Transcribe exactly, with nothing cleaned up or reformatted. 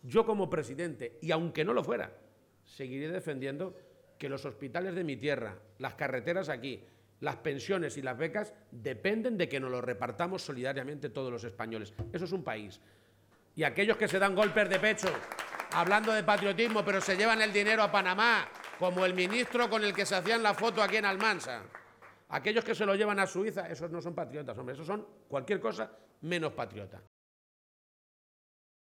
yo como presidente, y aunque no lo fuera, seguiré defendiendo que los hospitales de mi tierra, las carreteras aquí, las pensiones y las becas dependen de que nos lo repartamos solidariamente todos los españoles. Eso es un país. Y aquellos que se dan golpes de pecho hablando de patriotismo, pero se llevan el dinero a Panamá, como el ministro con el que se hacían la foto aquí en Almansa, aquellos que se lo llevan a Suiza, esos no son patriotas, hombre, esos son cualquier cosa menos patriota.